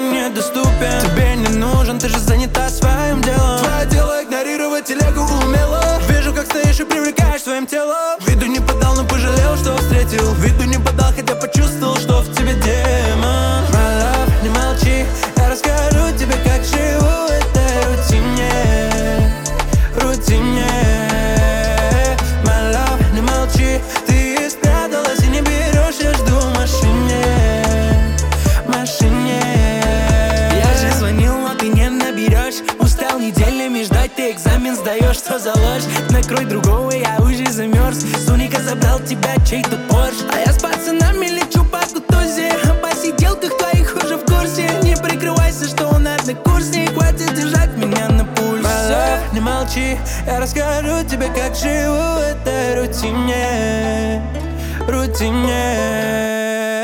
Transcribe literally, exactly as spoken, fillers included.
недоступен. Тебе не нужен, ты же занята своим делом. Твое дело игнорировать телегу умело. Вижу, как стоишь и привлекаешь своим телом. Виду не подал, но пожалел, что встретил. Виду не подал, хотя почувствовал, что в тебе демон. My love, не молчи, я расскажу тебе, как живу в этой рутине. Рутине. My love, не молчи, ты спряталась и не берешь, я жду в машине. Машине. Я же звонил, но ты не наберешь. Устал неделями ждать, ты экзамен сдаешь. Что за ложь? Накрой другого, я уже замерз. Суника забрал тебя чей-то Порш. А я с пацанами лечу по Кутузе. О посиделках твоих уже в курсе. Не прикрывайся, что он однокурсник. Хватит держать меня на пульсе. My love, не молчи, я расскажу тебе, как живу в этой рутине. Рутине.